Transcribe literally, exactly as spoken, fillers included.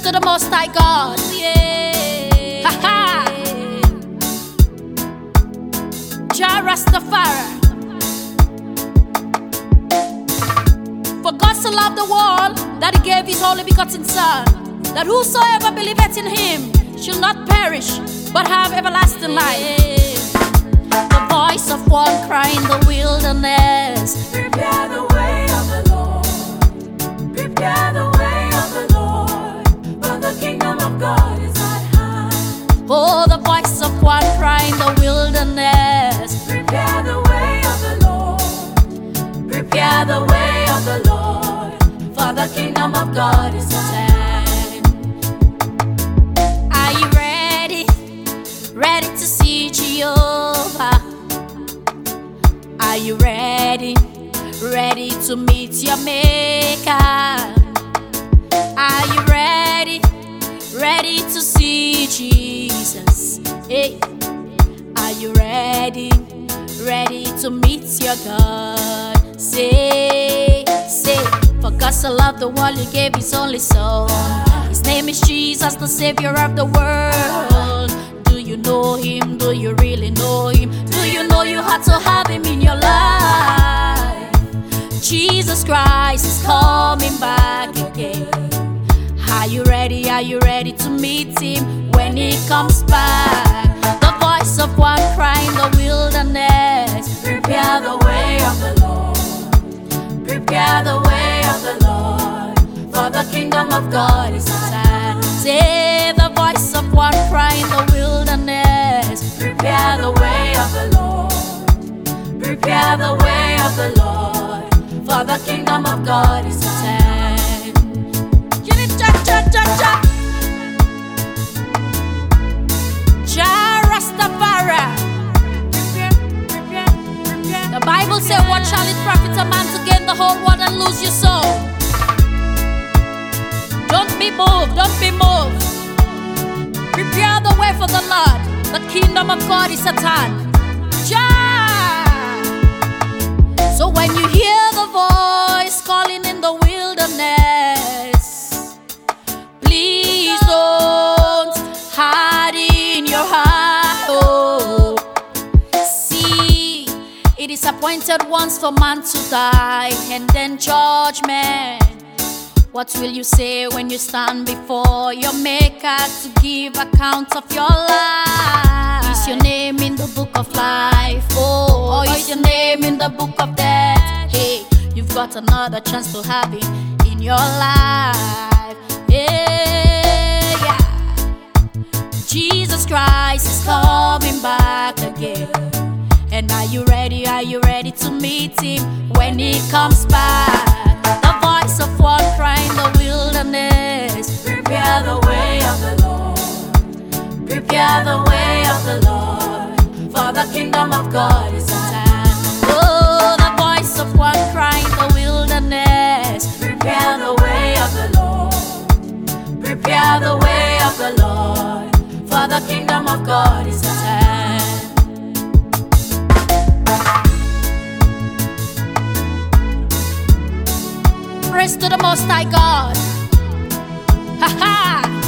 to the Most High God. Yeah. Ha ha. Jah Rastafari. For God so loved the world that He gave His only begotten Son, that whosoever believeth in Him shall not perish, but have everlasting life. The voice of one crying in the wilderness, Prepare the way of the Lord. Prepare the way of the Lord. For the kingdom of God is at hand. oh, the voice of one crying in the wilderness, Prepare the way of the Lord. Prepare the way of the Lord. For the kingdom of God is at hand. are you ready? Ready to see Jehovah? Are you ready? Ready to meet your Maker? Are you ready? Ready to see Jesus? Hey. Are you ready? Ready to meet your God? Say, say, for God so loved the world, He gave His only Son. His name is Jesus, the Savior of the world. Do you know Him? Do you really know Him? Do you know you had to have Him in your life? Jesus Christ is coming back again. Are you ready? Are you ready to meet Him when He comes back? The voice of one crying in the wilderness, Prepare the way of the Lord. Prepare the way of the Lord. For the kingdom of God is at hand. say the voice of one crying in the wilderness, Prepare the way of the Lord. Prepare the way of the Lord. For the kingdom of God is at hand. Get it, cha cha cha cha. Jah Rastafari. The Bible says, what shall it profit a man to gain the whole world and lose your soul? Don't be moved, don't be moved. Prepare the way for the Lord. The kingdom of God is at hand. Jah. So when you hear the voice calling in the wilderness, please don't hide in your heart. Oh, see, it is appointed once for man to die, and then judgment. What will you say when you stand before your Maker to give account of your life? Is your name in the book of life? Oh, or is your name in the book of death? Hey, you've got another chance to have it in your life. Yeah, yeah. Jesus Christ is coming back again. And are you ready? Are you ready to meet Him when He comes back? The voice of one crying in the wilderness, Prepare the way of the Lord. Prepare the way of the Lord. For the kingdom of God is at hand. oh, the voice of one crying in the wilderness, Prepare the way of the Lord. Prepare the way of the Lord. For the kingdom of God is at hand. praise to the Most High God. Ha ha.